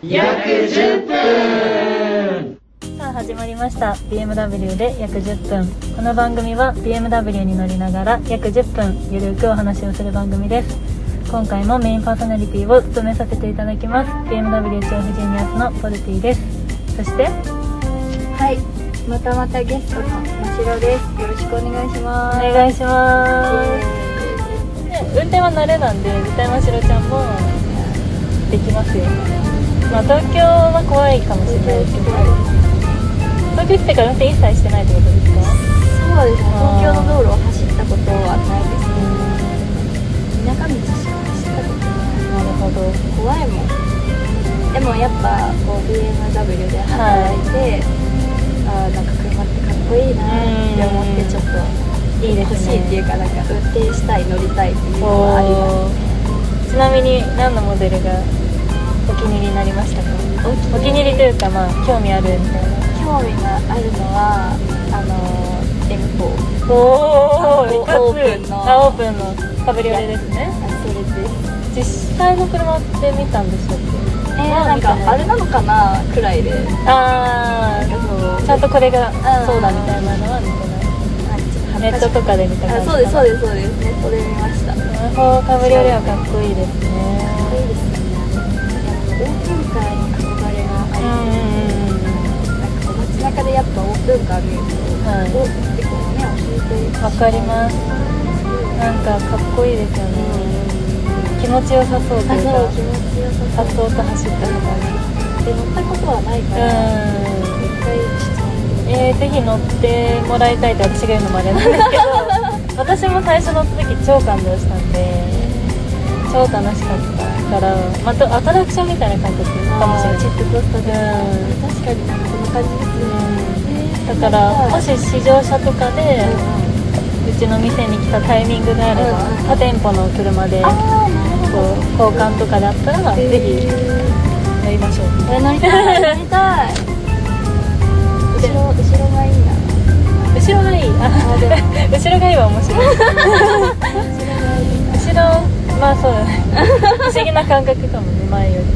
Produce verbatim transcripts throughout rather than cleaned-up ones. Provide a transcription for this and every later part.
約じゅっぷん。 さあ始まりました ビーエムダブリュー で約じゅっぷん。この番組は ビーエムダブリュー に乗りながら約じゅっぷんゆるくお話をする番組です。今回もメインパーソナリティを務めさせていただきます ビーエムダブリュー 調布ジュニアスのポルティです。そしてはい、またまたゲストのましろです。よろしくお願いします。 お願いします。運転は慣れなんで絶対ましろちゃんもできますよ。まあ東京は怖いかもしれないですけど、東京来てから運転一切してないってことですか？ そうですね、東京の道路を走ったことはないですね。田舎道しか走ったことない。 なるほど。 怖いもん。でもやっぱこう ビーエムダブリュー で働いて、はい、あなんか車ってかっこいいなって思ってちょっといいですね。欲しいっていうかなんか運転したい乗りたいっていうのはあります。 ちなみに何のモデルがお気に入りになりましたか？お気に入りというかまあ興味あるみたいな。 興味があるのはあの エムフォー。 おー、 オープンのあオープンのカブリオレですね。 それです。 実際の車って見たんでしたっけ？ えー、なんかあれなのかなくらいで。 ああ、ちゃんとこれがそうだみたいなのは見てない。ネットとかで見た感じ。 そうですそうですそうです。ネットで見ました。 エムフォーカブリオレはかっこいいですね。 かっこいいですね。オープンカーに憧れがあります。なんか街中でやっぱオープンカー見ると、はい、おってこう目を引いて。 わかります。なんかかっこいいですよね。気持ちよさそうというか。 気持ちよさそう。 さっそうと走ったとかで乗ったことはないから。一回ちょっと。 えー、ぜひ乗ってもらいたいって私が言うのもあれなんですけど私も最初乗った時超感動したんで超楽しかったからまたアトラクションみたいな感覚かもしれない。 ジェットコースターで、うん、確かにそんな感じですね、うん、だからもし試乗車とかで、うん、うちの店に来たタイミングであれば、うん、他店舗の車でこう交換とかであったらぜひ乗りましょう。 えー、乗りたい乗りたい後ろ、後ろがいいな。 後ろがいい。あ、後ろがいいは面白い。後ろ、まあそうだね。不思議な感覚かもね、前より。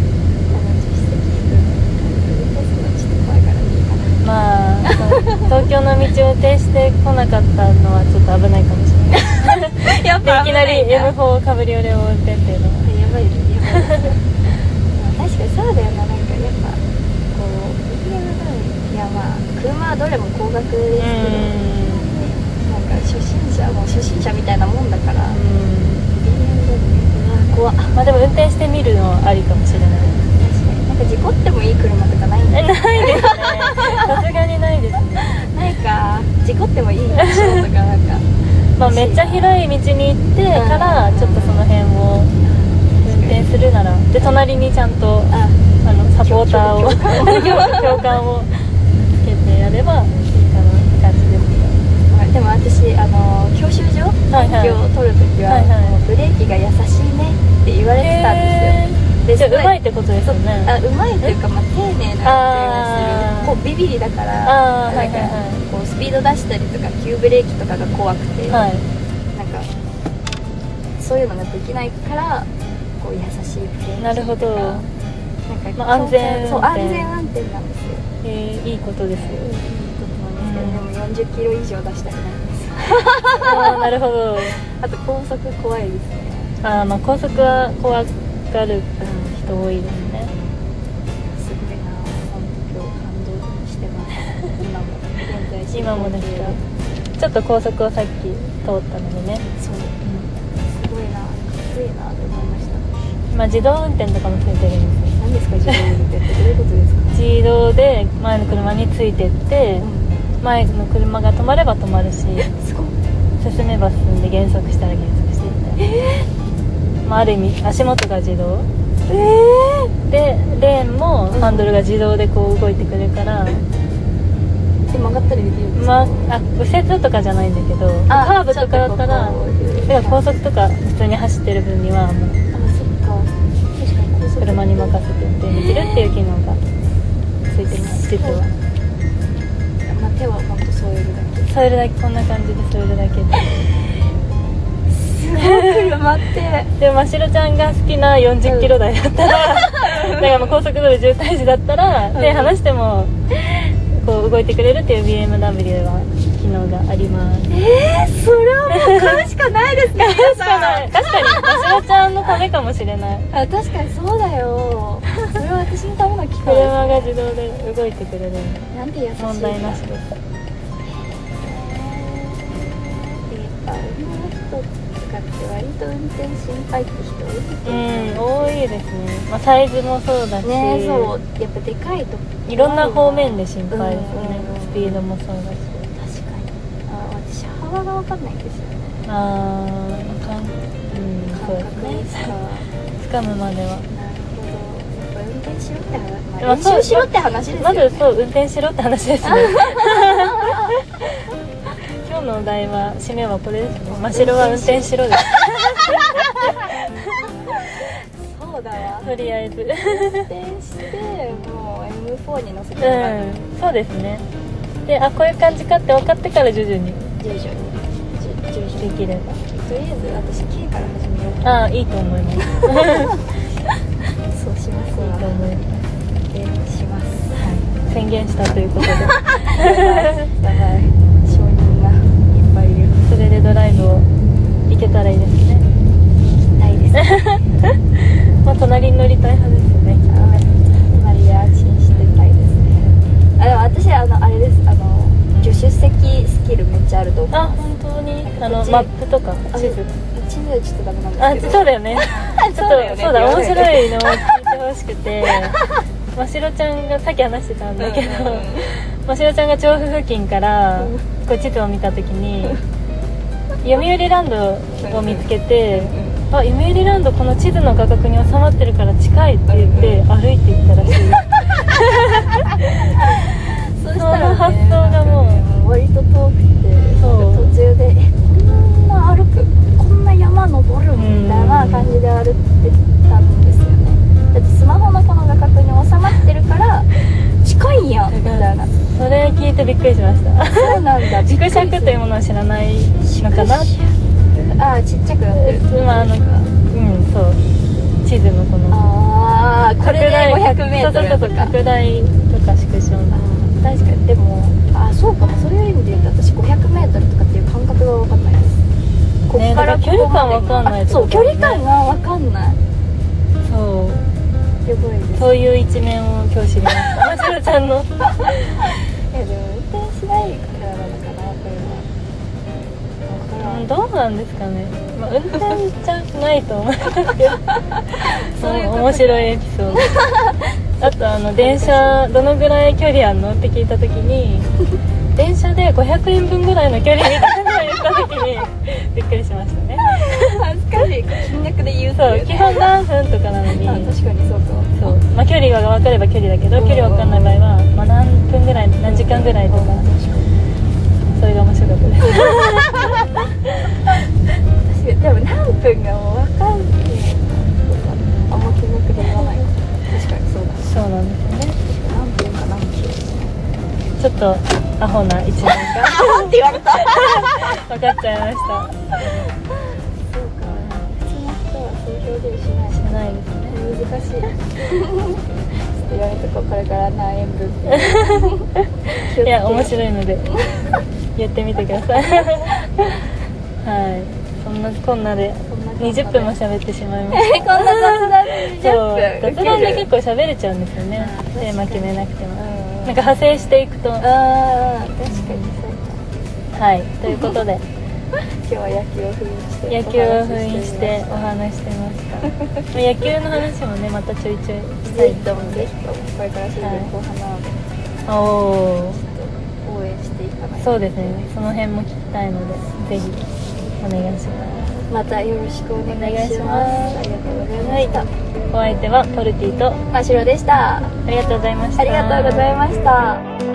まあ、東京の道を運転してこなかったのはちょっと危ないかもしれない。やっぱいきなり エムフォー カブリオレを運転っていうのは。 やばいです、やばいです。確かにそうだよな、なんかやっぱこう。いやまあ車はどれも高額ですけど、なんか初心者も初心者みたいなもんだから、ビーエムダブリュー 怖っ。 まあでも運転してみるのはありかもしれない。 確かになんか事故ってもいい車とかないんだ。 ないですね。さすがにないですね。 ないか、事故ってもいいでしょとかなんかまあめっちゃ広い道に行ってからちょっとその辺を運転するならで隣にちゃんとあのサポーターを共感をつけてやればいいかなって感じですけど、 でも私あの教習所免許を取るときは、はいはい、ブレーキが優しいねって言われてたんですよ。 でじゃあうまいってことですよね。 あうまいっていうか、まあ、丁寧な運転をする。こうビビリだからなんか、はいはい、こうスピード出したりとか急ブレーキとかが怖くて、はい、なんかそういうのができないからこう優しいブレーキとか。 なるほど。 なんか、 まあ、安全そう安全運転なんですよ。 えー、いいことですよ。いいことなんですけど、でもよんじゅっキロ以上出したくないんですよ。 ああなるほど。 あと高速怖いですね。 ああまあ高速は怖がる人多いですね。 すごいな、本当今日感動してます。今も現在今もですか。ちょっと高速をさっき通ったのでね。 そう、うん、すごいな、かっこいいなと思いました。 まあ自動運転とかもついてるんですよ。 何ですか自動運転ってどういうことですか？ 自動で前の車についてって、うん、前の車が止まれば止まるし、 すごい進めば進んで減速したら減速してみたいな、えーまあ、ある意味足元が自動、えー、でレーンもハンドルが自動でこう動いてくれるから、うん、 で曲がったりできるんですか？ まあ、あ右折とかじゃないんだけどカーブとかだったらだから高速とか普通に走ってる分にはもう車に任せて運転できるっていう機能がついてます実は。 まあ、手は本当添えるだけ添えるだけこんな感じで添えるだけですごい車ってでもましろちゃんが好きなよんじゅっキロ台だったら、だからもう高速道路渋滞時だったら、手離してもこう動いてくれるっていう ビーエムダブリュー は機能があります。 えー、それはもう買うしかないですか？ 確かに確かにましろちゃんのためかもしれない。 あ、確かにそうだよ。それは私のための機械。 車が自動で動いてくれるんでなんて優しい。 問題なしです。 女の人とかって割と運転心配って人多いですよね。 うん、多いですね、まあ、サイズもそうだし、 ね、そうやっぱでかいといろんな方面で心配ですよね、 うんうんうん、 スピードもそうだし。 確かに。あ、私幅が分かんないんですよね。 あー、かん、うん、そうですね、掴むまでは。 なるほど。やっぱ運転しろって話、まあ、 まあそう練習しろって話ですよね。 まずそう運転しろって話ですね今日のお題は締めはこれですね。真白は運転しろですそうだわ。 とりあえず運転してもう エムフォー に乗せてもらう。 うん、そうですね。で、あ、こういう感じかって分かってから徐々に徐々に徐々にできれば。 とりあえず私 K から始めようか。 ああ、いいと思いますそうしますいいわ。 と思います。 運転します。 はい、宣言したということでやばいやばい、承認がいっぱいいる。 それでドライブを行けたらいいですね。 ないですね。 まあ隣に乗りたい派ですよね。 マリアチンしてたいですね。あ、でも私あのあれです。あの助手席スキルめっちゃあると思う。 あ、本当にあのこっちマップとか地図。 地図はちょっとダメなんあ、 ですけど。 そうだよね。ちょっそうだよねとそうだ、面白いのを聞いてほしくて、ましろちゃんがさっき話してたんだけど、 うんうんうん、 ましろちゃんが調布付近からうんこう地図を見た時に、読売ランドを見つけて、あ、読売ランドこの地図の画角に収まってるから近いって言って歩いて行ったらしい。 そうしたら、ね、 その発想がもうう割と遠くて、 そう途中でえこんな歩く、こんな山登るみたいな感じで歩いてたんですよね。だってスマホのこの画角に収まってるから近いやんみたいな。 それ聞いてびっくりしました。 そうなんだ。 縮尺というものを知らないのかな。 ああ、ちっちゃくなってる。 まああの、うん、そう地図のこのああ、これでごひゃくメートルそうそうそう、拡大とか縮小の。 確かに。でもあ、そうかも。そういう意味で言うと私ごひゃくメートルとかっていう感覚が分かんないです。こっからここまでの、 ね、距離感分かんないってことね。 そう、距離感が分かんない。 そう、 すごいです。 そういう一面を今日知りました。ましろちゃんの。 いやでも運転しないからなのかな、これは。分からん。 どうなんですかね。まあ、運転じゃないと思いますけど。 そういうこと面白いエピソード。あとあの電車どのぐらい距離あんのって聞いた時に、電車でごひゃくえんぶんぐらいの距離みたいなのを言った時にびっくりしましたね。 恥ずかしい。金額で言うとそう、基本何分とかなのに。 あ、確かにそうか。 そう、まあ、距離が分かれば距離だけど、距離分かんない場合は、まあ、何分ぐらい何時間ぐらいとか、それが面白かったです。 確かに。でも何分がもう分かんない。あんま金額で言わない。確かにそうだ。 そうなんですよね。 何分か何キロ。 ちょっとアホな一面がって言われた。 分かっちゃいました。 そうか。普通の人はそういう表現しない。 しないですね。 難しい。ちょっとやめとこう。これから何円分っていや、面白いので言ってみてください。はい、そんなこんなでにじゅっぷんも喋ってしまいましこんな雑談でにじゅっぷん。 そう、雑談で結構喋れちゃうんですよね。テーマ決めなくても、なんか派生していくと。 ああ、確かにそうか。 はい、ということで今日は野球を封印して野球を封印してお話してました。野球の話もね、またちょいちょいしたいぜひともぜひともこれからシーズン後半なので、 おお、 応援していかないと。 そうですね、その辺も聞きたいのでぜひお願いします。 またよろしくお願いします。 お願いします。 ありがとうございました。 はい、お相手はポルティと真白でした。 ありがとうございました。 ありがとうございました。